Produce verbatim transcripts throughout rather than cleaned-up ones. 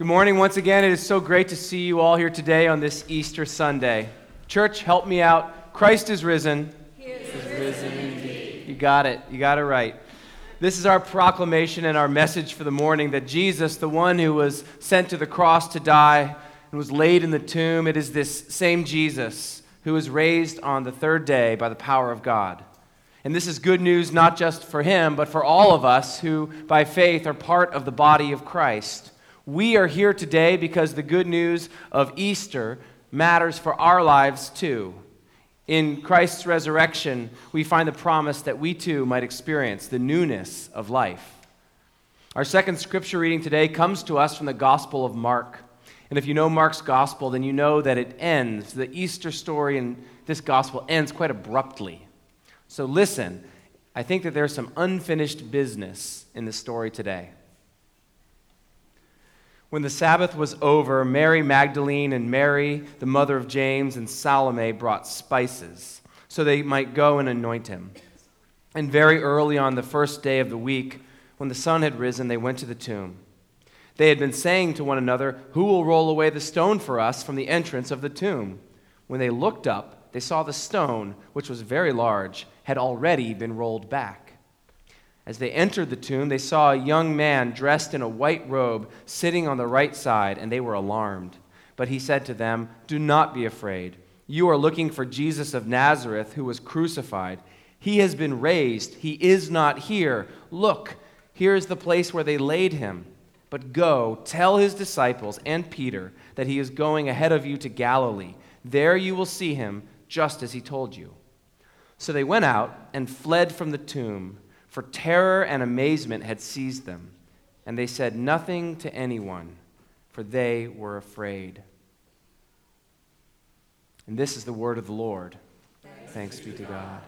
Good morning once again. It is so great to see you all here today on this Easter Sunday. Church, help me out. Christ is risen. He is, is risen indeed. You got it. You got it right. This is our proclamation and our message for the morning that Jesus, the one who was sent to the cross to die and was laid in the tomb, it is this same Jesus who was raised on the third day by the power of God. And this is good news not just for him, but for all of us who, by faith, are part of the body of Christ. We are here today because the good news of Easter matters for our lives too. In Christ's resurrection, we find the promise that we too might experience the newness of life. Our second scripture reading today comes to us from the Gospel of Mark. And if you know Mark's Gospel, then you know that it ends, the Easter story in this Gospel ends quite abruptly. So listen, I think that there's some unfinished business in the story today. When the Sabbath was over, Mary Magdalene and Mary, the mother of James, and Salome brought spices so they might go and anoint him. And very early on the first day of the week, when the sun had risen, they went to the tomb. They had been saying to one another, "Who will roll away the stone for us from the entrance of the tomb?" When they looked up, they saw the stone, which was very large, had already been rolled back. As they entered the tomb, they saw a young man dressed in a white robe sitting on the right side, and they were alarmed. But he said to them, "Do not be afraid. You are looking for Jesus of Nazareth, who was crucified. He has been raised. He is not here. Look, here is the place where they laid him. But go, tell his disciples and Peter that he is going ahead of you to Galilee. There you will see him, just as he told you." So they went out and fled from the tomb, for terror and amazement had seized them, and they said nothing to anyone, for they were afraid. And this is the word of the Lord. Thanks be to God.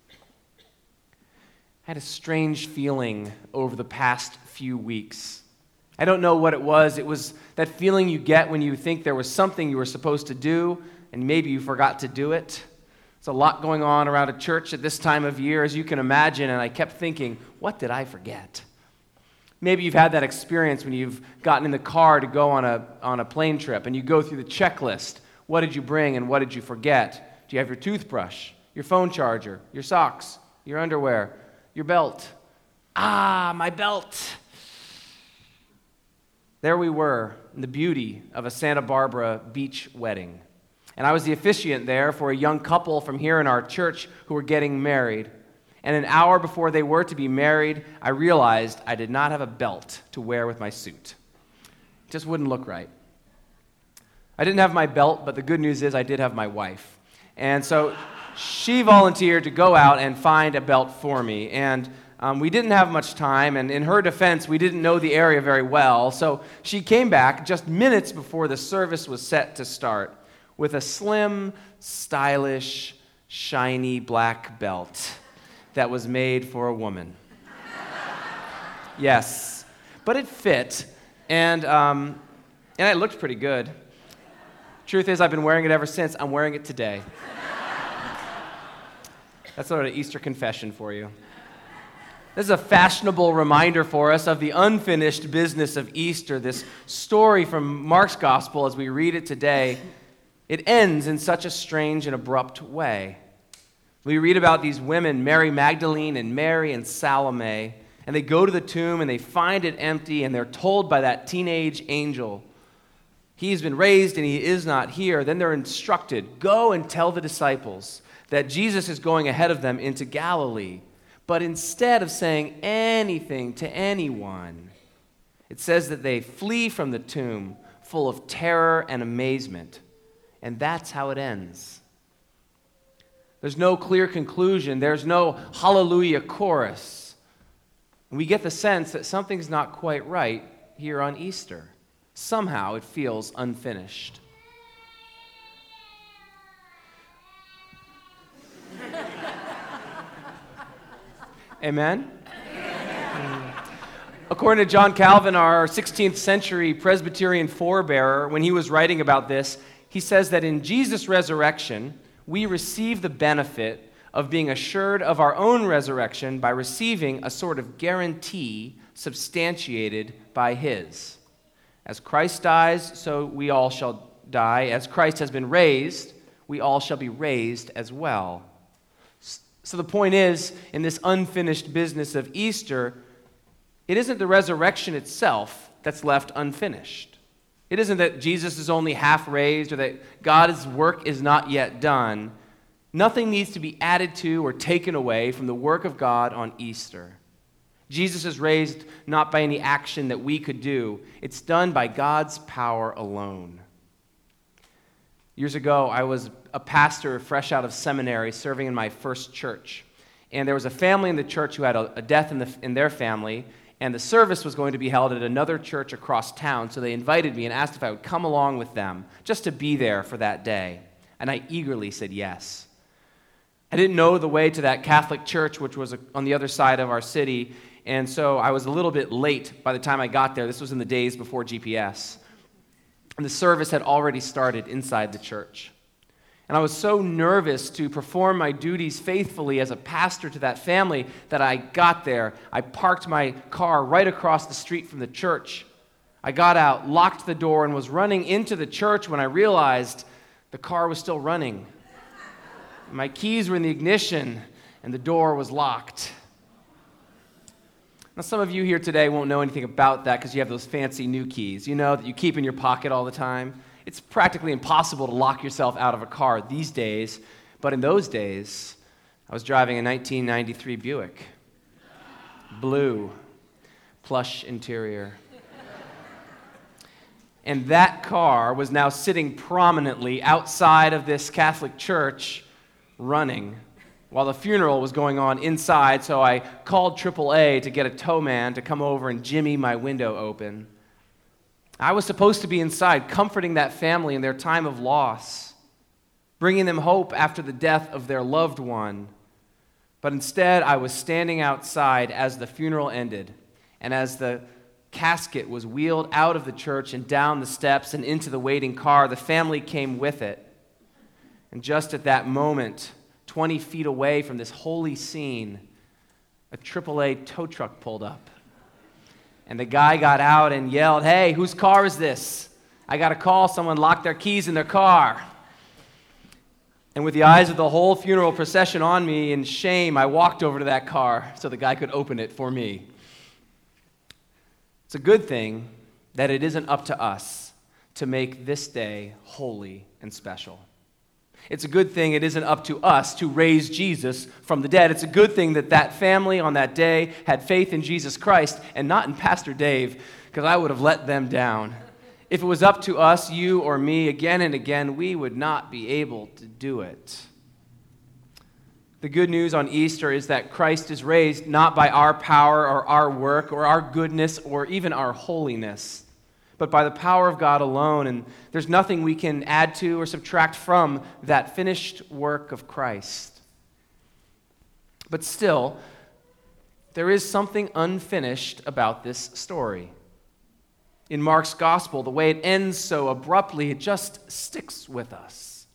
I had a strange feeling over the past few weeks. I don't know what it was. It was that feeling you get when you think there was something you were supposed to do, and maybe you forgot to do it. There's a lot going on around a church at this time of year, as you can imagine, and I kept thinking, what did I forget? Maybe you've had that experience when you've gotten in the car to go on a, on a plane trip, and you go through the checklist. What did you bring and what did you forget? Do you have your toothbrush, your phone charger, your socks, your underwear, your belt? Ah, my belt. There we were in the beauty of a Santa Barbara beach wedding. And I was the officiant there for a young couple from here in our church who were getting married. And an hour before they were to be married, I realized I did not have a belt to wear with my suit. It just wouldn't look right. I didn't have my belt, but the good news is I did have my wife. And so she volunteered to go out and find a belt for me. And um, we didn't have much time, and in her defense, we didn't know the area very well. So she came back just minutes before the service was set to start with a slim, stylish, shiny black belt that was made for a woman. Yes, but it fit, and um, and it looked pretty good. Truth is, I've been wearing it ever since. I'm wearing it today. That's sort of an Easter confession for you. This is a fashionable reminder for us of the unfinished business of Easter, this story from Mark's Gospel as we read it today. It ends in such a strange and abrupt way. We read about these women, Mary Magdalene and Mary and Salome, and they go to the tomb and they find it empty, and they're told by that teenage angel, "He's been raised and he is not here." Then they're instructed, "Go and tell the disciples that Jesus is going ahead of them into Galilee." But instead of saying anything to anyone, it says that they flee from the tomb full of terror and amazement. And that's how it ends. There's no clear conclusion. There's no hallelujah chorus. And we get the sense that something's not quite right here on Easter. Somehow it feels unfinished. Amen? According to John Calvin, our sixteenth century Presbyterian forebearer, when he was writing about this, he says that in Jesus' resurrection, we receive the benefit of being assured of our own resurrection by receiving a sort of guarantee substantiated by his. As Christ dies, so we all shall die. As Christ has been raised, we all shall be raised as well. So the point is, in this unfinished business of Easter, it isn't the resurrection itself that's left unfinished. It isn't that Jesus is only half raised or that God's work is not yet done. Nothing needs to be added to or taken away from the work of God on Easter. Jesus is raised not by any action that we could do. It's done by God's power alone. Years ago, I was a pastor fresh out of seminary serving in my first church. And there was a family in the church who had a, a death in, the, in their family, and the service was going to be held at another church across town, so they invited me and asked if I would come along with them just to be there for that day. And I eagerly said yes. I didn't know the way to that Catholic church, which was on the other side of our city, and so I was a little bit late by the time I got there. This was in the days before G P S. And the service had already started inside the church. And I was so nervous to perform my duties faithfully as a pastor to that family that I got there. I parked my car right across the street from the church. I got out, locked the door, and was running into the church when I realized the car was still running. My keys were in the ignition, and the door was locked. Now, some of you here today won't know anything about that because you have those fancy new keys, you know, that you keep in your pocket all the time. It's practically impossible to lock yourself out of a car these days, but in those days, I was driving a nineteen ninety-three Buick. Blue, plush interior. And that car was now sitting prominently outside of this Catholic church, running, while the funeral was going on inside, so I called triple A to get a tow man to come over and jimmy my window open. I was supposed to be inside, comforting that family in their time of loss, bringing them hope after the death of their loved one. But instead, I was standing outside as the funeral ended, and as the casket was wheeled out of the church and down the steps and into the waiting car, the family came with it. And just at that moment, twenty feet away from this holy scene, a triple A tow truck pulled up. And the guy got out and yelled, "Hey, whose car is this? I got a call, someone locked their keys in their car." And with the eyes of the whole funeral procession on me in shame, I walked over to that car so the guy could open it for me. It's a good thing that it isn't up to us to make this day holy and special. It's a good thing it isn't up to us to raise Jesus from the dead. It's a good thing that that family on that day had faith in Jesus Christ and not in Pastor Dave, because I would have let them down. If it was up to us, you or me, again and again, we would not be able to do it. The good news on Easter is that Christ is raised not by our power or our work or our goodness or even our holiness, but by the power of God alone, and there's nothing we can add to or subtract from that finished work of Christ. But still, there is something unfinished about this story. In Mark's gospel, the way it ends so abruptly, it just sticks with us.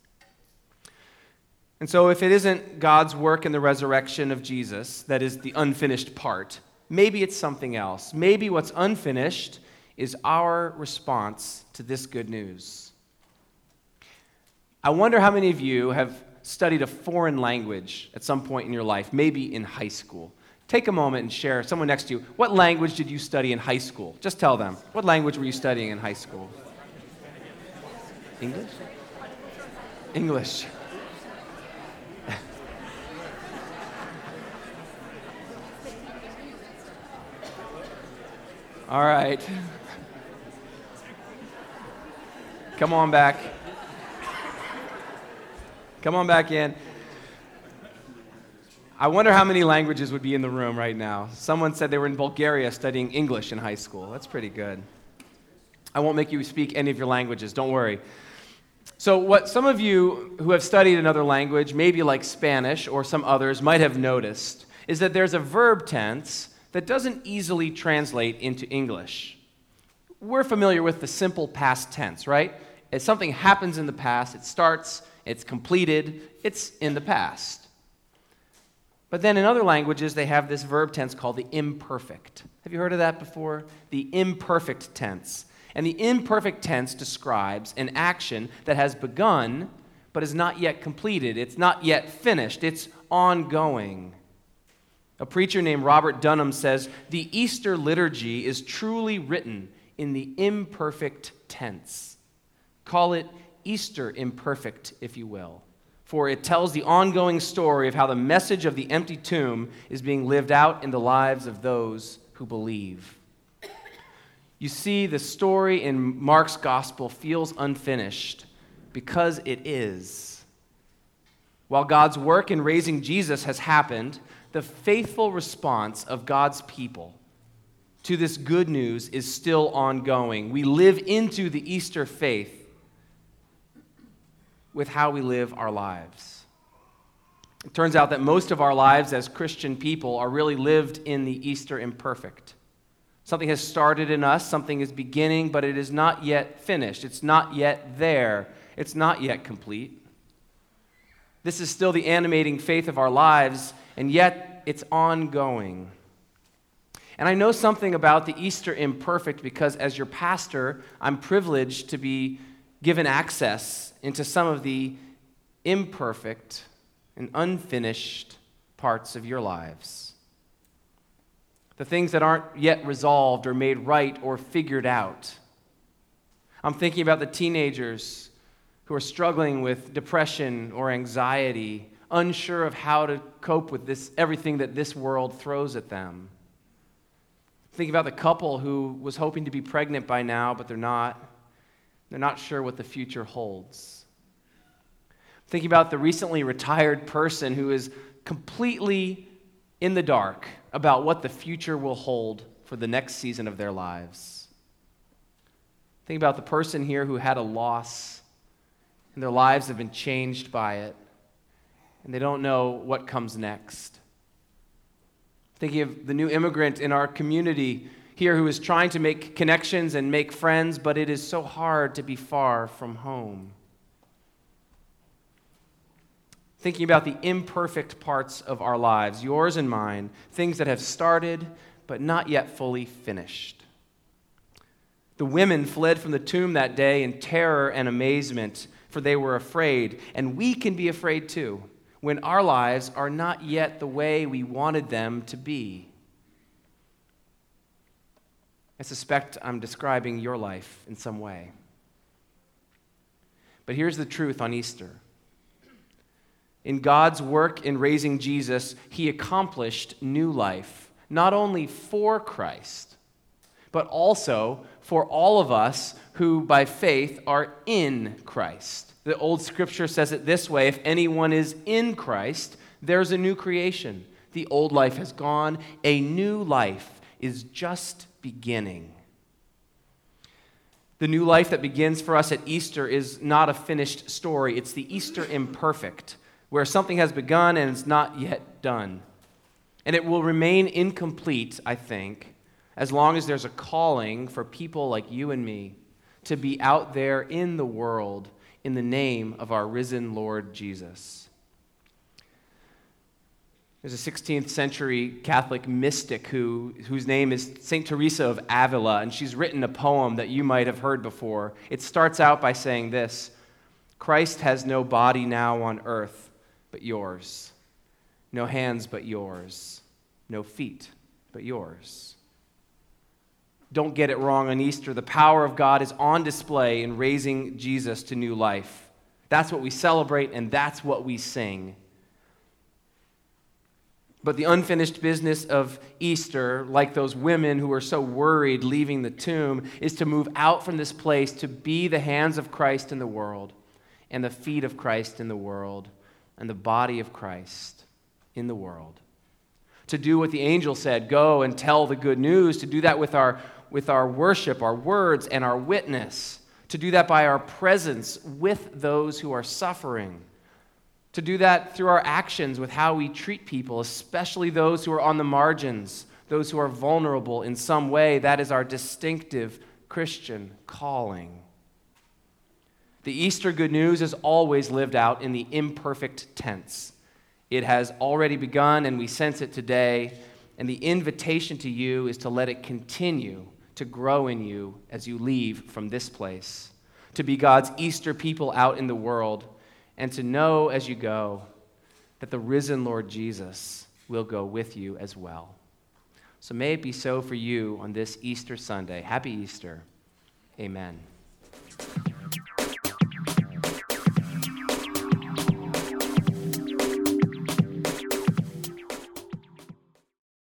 And so if it isn't God's work in the resurrection of Jesus that is the unfinished part, maybe it's something else. Maybe what's unfinished is our response to this good news. I wonder how many of you have studied a foreign language at some point in your life, maybe in high school. Take a moment and share, someone next to you, what language did you study in high school? Just tell them. What language were you studying in high school? English? English. All right. Come on back. Come on back in. I wonder how many languages would be in the room right now. Someone said they were in Bulgaria studying English in high school. That's pretty good. I won't make you speak any of your languages, don't worry. So what some of you who have studied another language, maybe like Spanish or some others, might have noticed is that there's a verb tense that doesn't easily translate into English. We're familiar with the simple past tense, right? If something happens in the past, it starts, it's completed, it's in the past. But then in other languages, they have this verb tense called the imperfect. Have you heard of that before? The imperfect tense. And the imperfect tense describes an action that has begun but is not yet completed. It's not yet finished. It's ongoing. A preacher named Robert Dunham says, "The Easter liturgy is truly written in the imperfect tense." Call it Easter imperfect, if you will, for it tells the ongoing story of how the message of the empty tomb is being lived out in the lives of those who believe. You see, the story in Mark's gospel feels unfinished because it is. While God's work in raising Jesus has happened, the faithful response of God's people to this good news is still ongoing. We live into the Easter faith with how we live our lives. It turns out that most of our lives as Christian people are really lived in the Easter imperfect. Something has started in us, something is beginning, but it is not yet finished. It's not yet there. It's not yet complete. This is still the animating faith of our lives, and yet it's ongoing. And I know something about the Easter imperfect because as your pastor, I'm privileged to be given access into some of the imperfect and unfinished parts of your lives. The things that aren't yet resolved or made right or figured out. I'm thinking about the teenagers who are struggling with depression or anxiety, unsure of how to cope with this everything that this world throws at them. Think about the couple who was hoping to be pregnant by now, but they're not. They're not sure what the future holds. Thinking about the recently retired person who is completely in the dark about what the future will hold for the next season of their lives. Think about the person here who had a loss, and their lives have been changed by it, and they don't know what comes next. Thinking of the new immigrant in our community here who is trying to make connections and make friends, but it is so hard to be far from home. Thinking about the imperfect parts of our lives, yours and mine, things that have started but not yet fully finished. The women fled from the tomb that day in terror and amazement, for they were afraid, and we can be afraid too when our lives are not yet the way we wanted them to be. I suspect I'm describing your life in some way. But here's the truth on Easter. In God's work in raising Jesus, he accomplished new life, not only for Christ, but also for all of us who by faith are in Christ. The old scripture says it this way: if anyone is in Christ, there's a new creation. The old life has gone, a new life is just beginning. The new life that begins for us at Easter is not a finished story. It's the Easter imperfect, where something has begun and it's not yet done. And it will remain incomplete, I think, as long as there's a calling for people like you and me to be out there in the world in the name of our risen Lord Jesus. There's a sixteenth century Catholic mystic who, whose name is Saint Teresa of Avila, and she's written a poem that you might have heard before. It starts out by saying this: Christ has no body now on earth but yours, no hands but yours, no feet but yours. Don't get it wrong on Easter. The power of God is on display in raising Jesus to new life. That's what we celebrate, and that's what we sing. But the unfinished business of Easter, like those women who are so worried leaving the tomb, is to move out from this place to be the hands of Christ in the world, and the feet of Christ in the world, and the body of Christ in the world. To do what the angel said, go and tell the good news, to do that with our with our worship, our words, and our witness, to do that by our presence with those who are suffering, to do that through our actions with how we treat people, especially those who are on the margins, those who are vulnerable in some way. That is our distinctive Christian calling. The Easter good news is always lived out in the imperfect tense. It has already begun, and we sense it today, and the invitation to you is to let it continue to grow in you as you leave from this place, to be God's Easter people out in the world, and to know as you go that the risen Lord Jesus will go with you as well. So may it be so for you on this Easter Sunday. Happy Easter. Amen.